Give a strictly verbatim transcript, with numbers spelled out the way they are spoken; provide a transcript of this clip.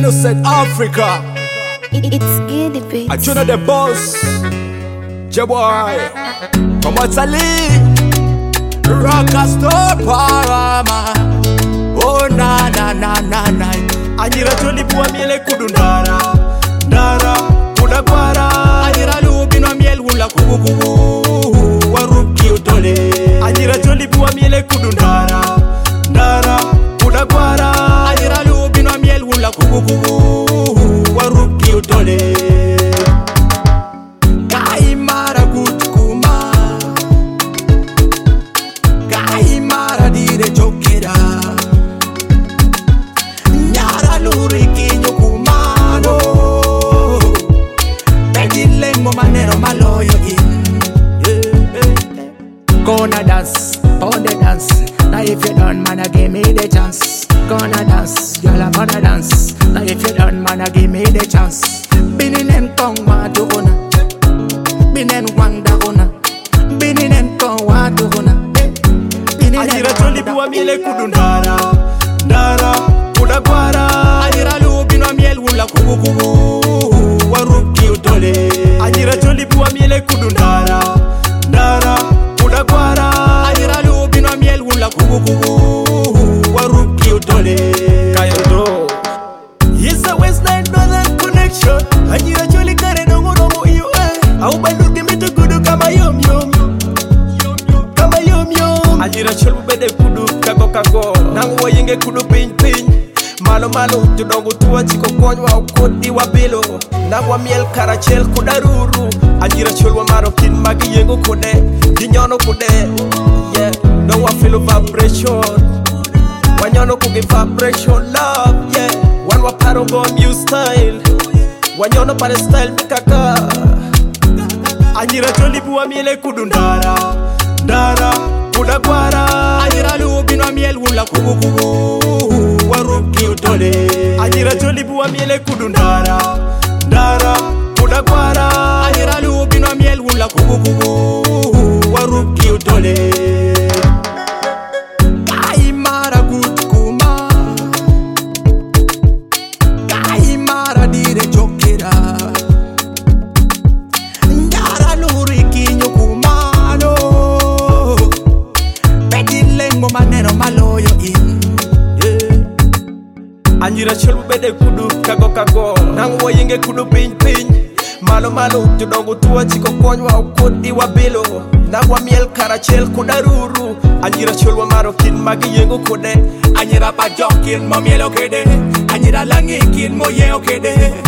Innocent Africa. It's Giddy Beats. I tune the boss. J-Boy. From Italy. Rockstar Parama. Oh na na na na na. Anyira tuli buwa miele kudundara. Dara kuda kwara. Anyira lubi no miel wula kubu kubu. Waruki utole. Anyira tuli buwa miele kudundara. Dara kuda kwara. Anyira lubi no miel wula kubu kubu. Waruki utole. Kai mara kutukuma. Kai mara dire chokera. Nyara luri kinyo kumano. Pedilengo manero maloyo in. Gonna dance, on the dance. Now if you done, man, give me the chance. Gonna dance, girl, I'm gonna dance. Now if you done, man, give me the chance. Binin en kong wa to una. Binin wang da una. Binin en kong wa to una. Anyira tuli buwa miele kudundara. Dara kuda kwara. Anyira lubi no miel wula kubu kubu. Waruki utole. Anyira tuli buwa miele kudundara. Dara kuda kwara. Anyira lubi no miel wula kubu kubu. Waruki utole. Kayodo. Yes, a West Nile Northern connection. Anyira tuli kare dongo dongo iyo eh. Au bandu gimito kudu kama yom yom. Kama yom yom. Anyira chulu bede kudu kago kago. Nangu wa yenge kudu pin pin. Malo malo jodongo tuwa chiko konywa ukodi wa bilo. Nangu wa miel karachel kudaruru. Anyira chulu wa maro kin magi yengo kude. Dinyono kude. Yeah, no wa feel vibration. Wanyono kugi vibration love. Yeah, one wa paro go new style. Wanyono pare style mikaka. Anyira chuli buwa miele kudundara. Dara kuda kwara. Anyira lubi no miel wula kubu kubu. Waruki utole. Anyira chuli buwa miele kudundara. Dara kuda kwara. Anyira lubi no miel wula kubu kubu. Waruki utole. Kai mara kutukuma. Kai mara dire chokera. Nyara luri kinyo kumano. Pedilengo manero maloyo in. Anyira chulu bede kudu kago kago. Nangu wa yenge kudu pin pin. Malo malo jodongo tuwa chiko konywa ukodi wa bilo. Nangu wa miel karachel kudaruru. Anyira chulu wa maro kin magi yengo kude. Anyira pa jokin mo mielo kede. Anyira langi kin mo yeo kede.